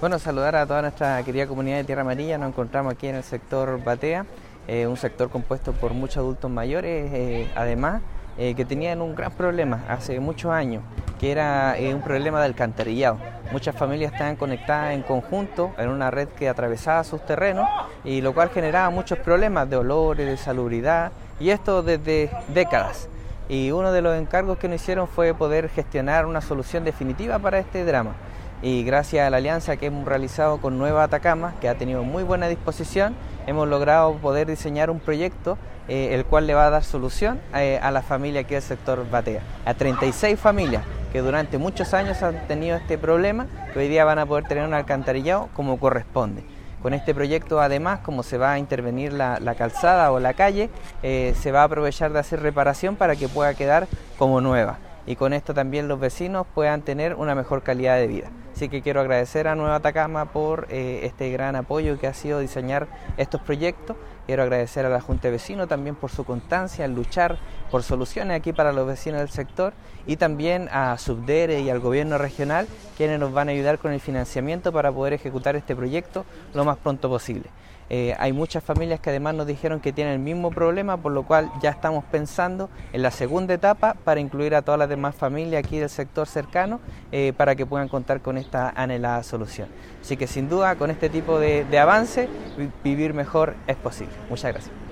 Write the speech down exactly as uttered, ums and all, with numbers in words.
Bueno, saludar a toda nuestra querida comunidad de Tierra Amarilla. Nos encontramos aquí en el sector Batea, eh, un sector compuesto por muchos adultos mayores, eh, además, eh, que tenían un gran problema hace muchos años, que era eh, un problema de alcantarillado. Muchas familias estaban conectadas en conjunto en una red que atravesaba sus terrenos, y lo cual generaba muchos problemas de olores, de salubridad, y esto desde décadas. Y uno de los encargos que nos hicieron fue poder gestionar una solución definitiva para este drama. Y gracias a la alianza que hemos realizado con Nueva Atacama, que ha tenido muy buena disposición, hemos logrado poder diseñar un proyecto eh, el cual le va a dar solución eh, a la familia aquí del sector Batea, a treinta y seis familias que durante muchos años han tenido este problema, que hoy día van a poder tener un alcantarillado como corresponde. Con este proyecto, además, como se va a intervenir la, la calzada o la calle, eh, se va a aprovechar de hacer reparación para que pueda quedar como nueva. Y con esto también los vecinos puedan tener una mejor calidad de vida. Así que quiero agradecer a Nueva Atacama por eh, este gran apoyo que ha sido diseñar estos proyectos. Quiero agradecer a la Junta de Vecinos también por su constancia en luchar por soluciones aquí para los vecinos del sector, y también a Subdere y al gobierno regional, quienes nos van a ayudar con el financiamiento para poder ejecutar este proyecto lo más pronto posible. Eh, hay muchas familias que además nos dijeron que tienen el mismo problema, por lo cual ya estamos pensando en la segunda etapa para incluir a todas las demás familias aquí del sector cercano eh, para que puedan contar con esta anhelada solución. Así que sin duda con este tipo de, de avance vivir mejor es posible. Muchas gracias.